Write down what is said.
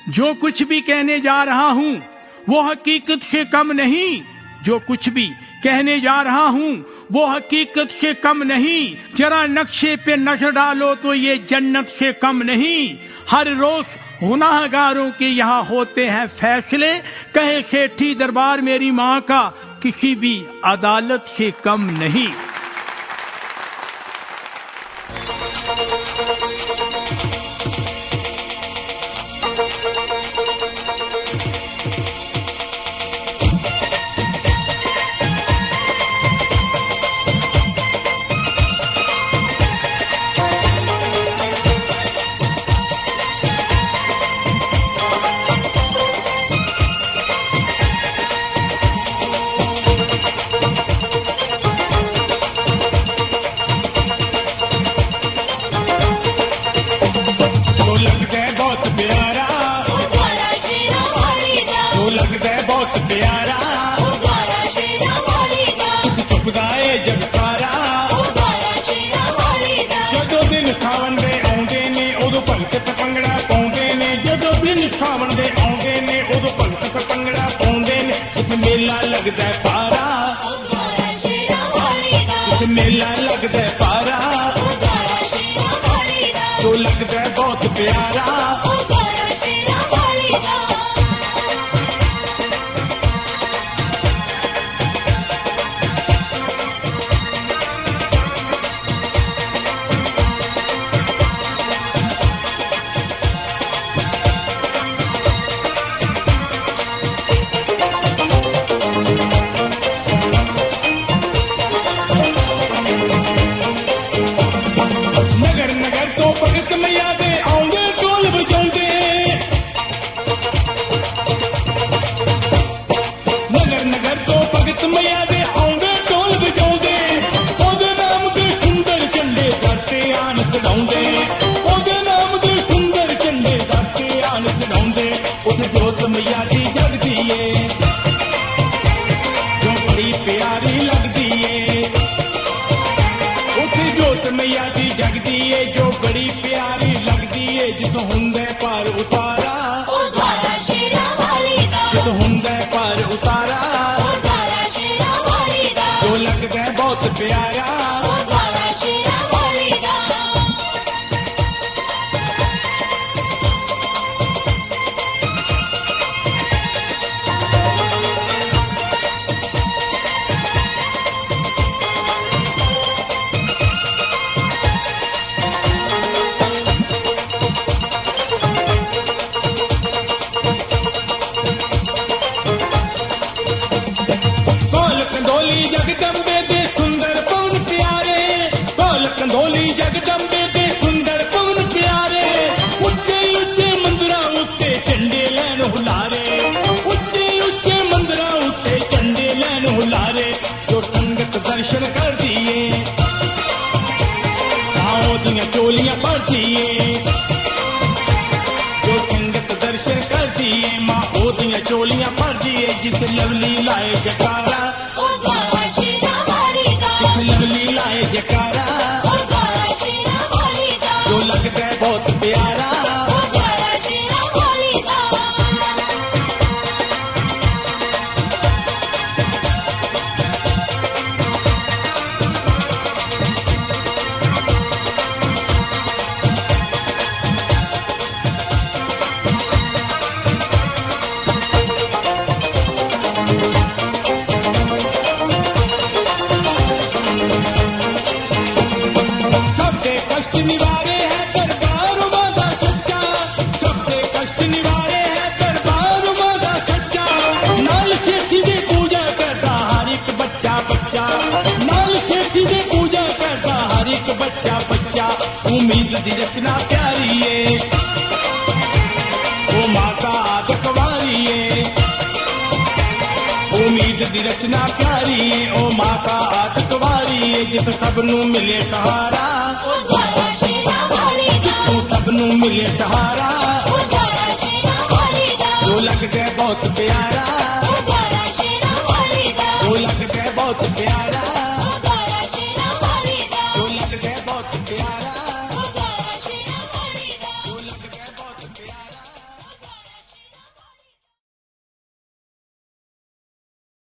जो कुछ भी कहने जा रहा हूँ वो हकीकत से कम नहीं, जो कुछ भी कहने जा रहा हूँ वो हकीकत से कम नहीं। जरा नक्शे पे नजर डालो तो ये जन्नत से कम नहीं। हर रोज गुनाहगारों के यहाँ होते हैं फैसले, कहे सेठी दरबार मेरी माँ का किसी भी अदालत से कम नहीं। सावन दे आउंदे ने उदों भगत भंगड़ा पाउंदे ने। उस मेला लगदा है पारा, उस मेला लगदा है पारा, तो लगदा है बहुत प्यारा। दर्शन कर दिए चोलियां पढ़ दिए, जो संगत दर्शन कर दिए माँ ओदियां चोलियां पढ़ दिए। जिस लवली लाए जकारा, जिस लवली लाए जकारा, जो लगता है बहुत प्यारा। उम्मीद दी रचना प्यारी है, वो माता आदकवारी है। उम्मीद दी रचना प्यारी है, ओ माता आदकवारी है। जिस सबनू मिले सहारा, जिसों सबनू मिले सहारा, जो लगता है बहुत प्यारा, जो लगता है बहुत प्यारा।